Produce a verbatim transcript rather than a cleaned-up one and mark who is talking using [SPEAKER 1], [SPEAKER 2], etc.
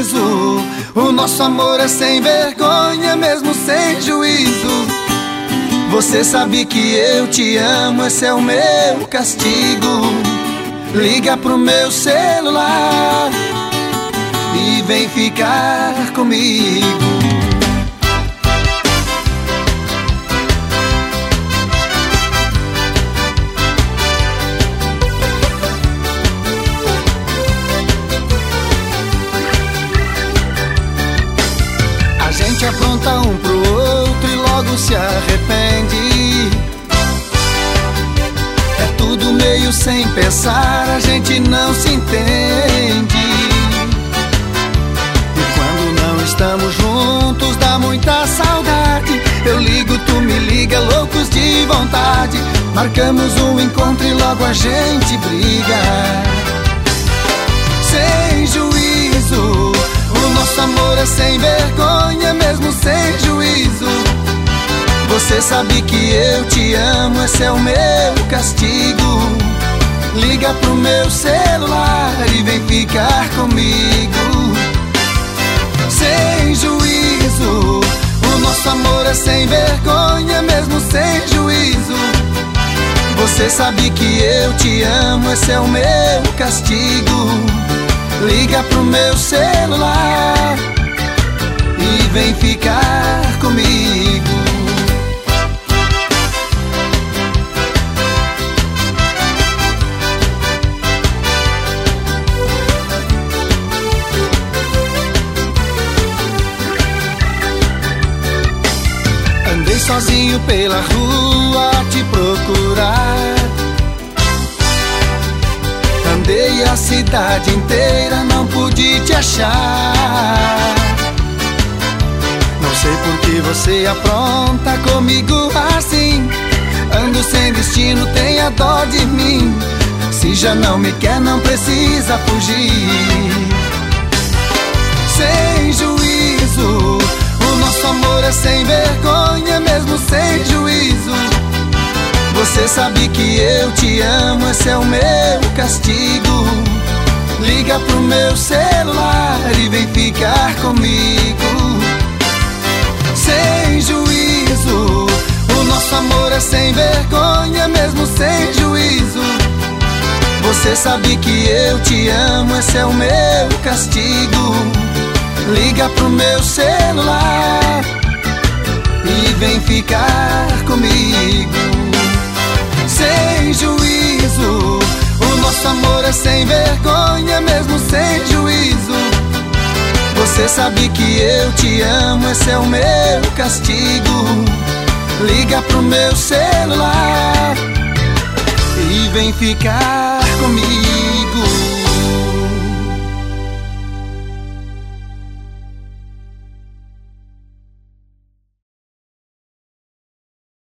[SPEAKER 1] juízo. O nosso amor é sem vergonha, mesmo sem juízo. Você sabe que eu te amo, esse é o meu castigo. Liga pro meu celular e vem ficar comigo. A gente apronta um pro outro e logo se arrepende. É tudo meio sem pensar, a gente não se entende. E quando não estamos juntos dá muita saudade. Eu ligo, tu me liga, loucos de vontade. Marcamos um encontro e logo a gente briga. Sem juízo, o nosso amor é sem vergonha, mesmo sem juízo. Você sabe que eu te amo, esse é o meu castigo. Liga pro meu celular e vem ficar comigo. Sem juízo, o nosso amor é sem vergonha, mesmo sem juízo. Você sabe que eu te amo, esse é o meu castigo. Liga pro meu celular e vem ficar comigo. Andei sozinho pela rua a te procurar. Andei a cidade inteira, não pude te achar. Não sei por que você apronta comigo assim. Ando sem destino, tenha dó de mim. Se já não me quer, não precisa fugir. Sem juízo, o nosso amor é sem vergonha, mesmo sem juízo. Você sabe que eu te amo, esse é o meu castigo. Liga pro meu celular e vem ficar comigo. Sem juízo, o nosso amor é sem vergonha, mesmo sem juízo. Você sabe que eu te amo, esse é o meu castigo. Liga pro meu celular e vem ficar comigo. Sem juízo, o nosso amor é sem vergonha, mesmo sem juízo. Você sabe que eu te amo, esse é o meu castigo. Liga pro meu celular e vem ficar comigo.